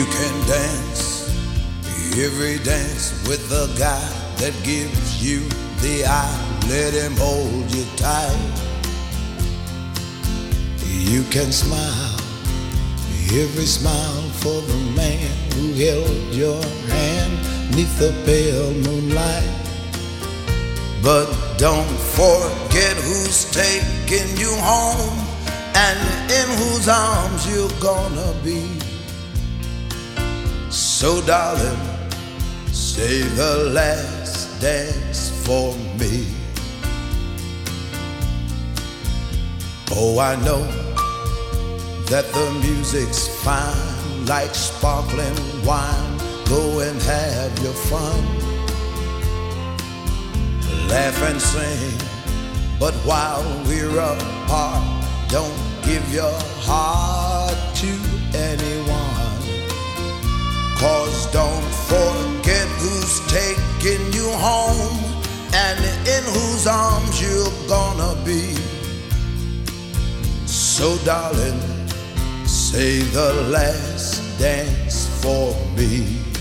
can dance every dance with the guy that gives you the eye. Let him hold you tight. You can smile every smile for the man who held your hand 'neath the pale moonlight. But don't forget who's taking you home and in whose arms you're gonna be. So darling, save the last dance for me. Oh, I know that the music's fine, like sparkling wine. Go and have your fun, laugh and sing. But while we're apart, don't give your heart to anyone. 'Cause don't forget who's taking you home and in whose arms you're gonna be. So darling, save the last dance for me.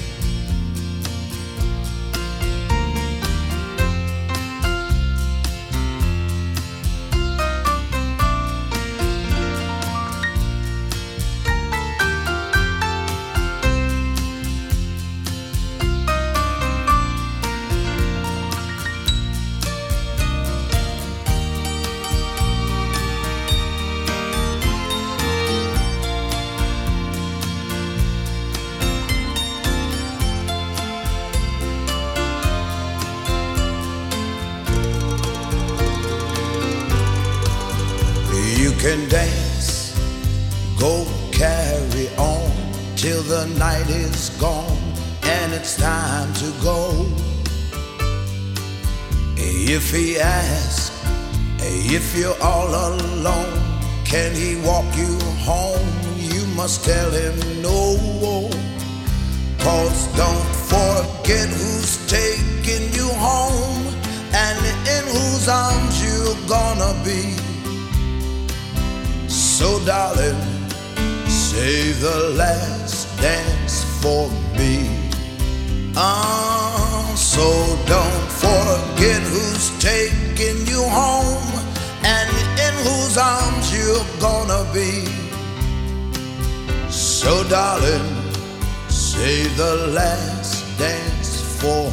You can dance, go carry on till the night is gone and it's time to go. If he asks if you're all alone, can he walk you home? You must tell him no. 'Cause don't forget who's taking you home and in whose arms you're gonna be. So darling, save the last dance for me. So don't forget who's taking you home and in whose arms you're gonna be. So darling, save the last dance for